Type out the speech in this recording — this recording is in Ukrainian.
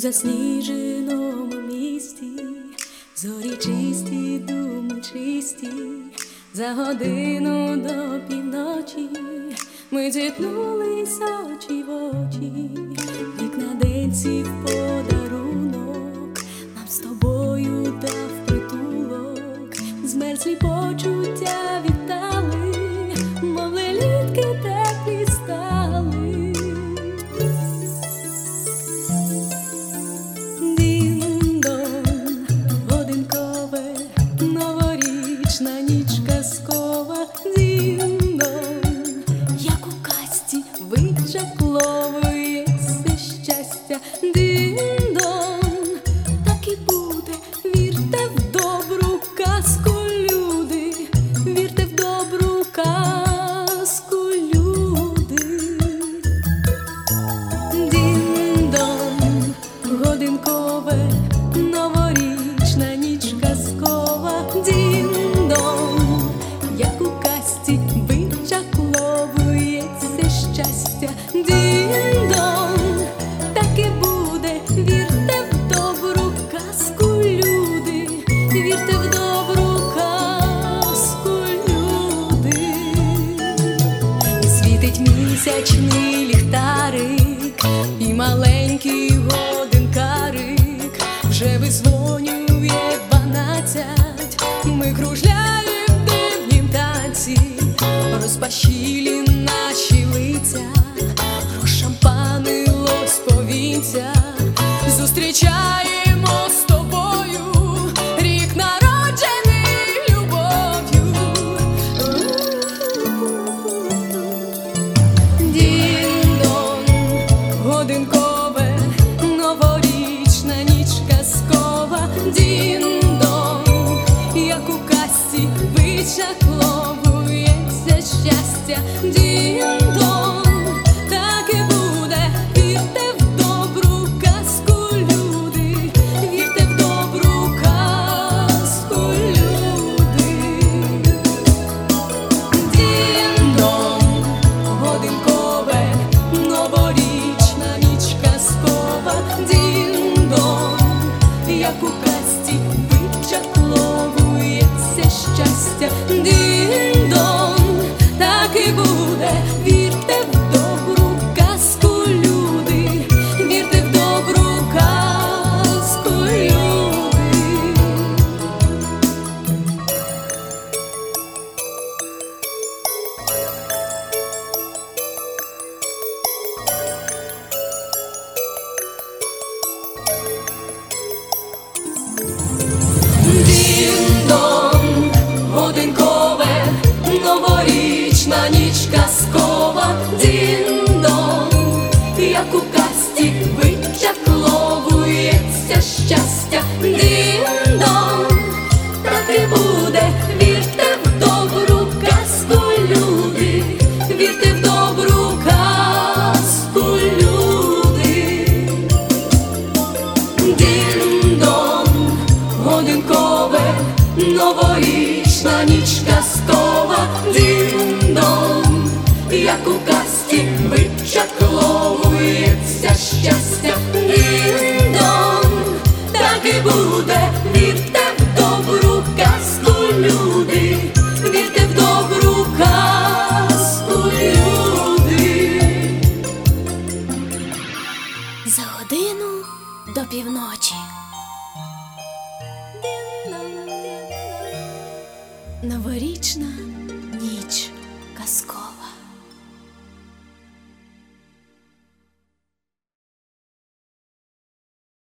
засніженому місті, зорі чисті, думи чисті, за годину до півночі ми зіткнулися очі в очі, вікна денці в подарунок нам з тобою дав притулок, змерзлі почуття вітали, мов лелітки теплі стали. Дін-дон, годинкове, новорічна ніч казкова. Дін-дон, як у казці вичакловується щастя. Дін-дон, так і буде, вірте в добру казку, люди, вірте в добру казку, люди. Дін-дон, годинкове, новорічна ніч казкова. Дін-дон, як у казці вичакловується щастя. Дін-дон, так і буде, вірте в добру казку, люди, вірте в добру казку, люди. Світить місячний ліхтарик і маленький годинкарик, вже визвонює 12, ми кружляємо в дивнім танці, розпашілі наші лиця, розшампанило сповінця, зустрічаємо з тобою рік народжений любов'ю. Дін-дон, годинкове, новорічна ніч казкова. Дін-дон, як у казці вичакловується щастя. Дін-дон, так і буде, вірте в добру казку, люди, вірте в добру казку, люди. Дін-дон, годинкове, новорічна ніч казкова. Дін-дон, як у казці вичакловується щастя. Дін-дон, так і буде, вірте в добру казку, люди, вірте в добру казку, люди. Дін-дон, годинкове, новорічна ніч казкова. Дін-дон, як у казці вичакловується щастя. Дін-дон, так і буде, вірте в добру казку, люди, вірте в добру казку, люди. Дін-дон, годинкове, новорічна ніч казкова. Дін-дон, як у казці вичакловується щастя. Дін-дон, так і буде, вірте в добру казку, люди, вірте в добру казку, люди. За годину до півночі. Новорічна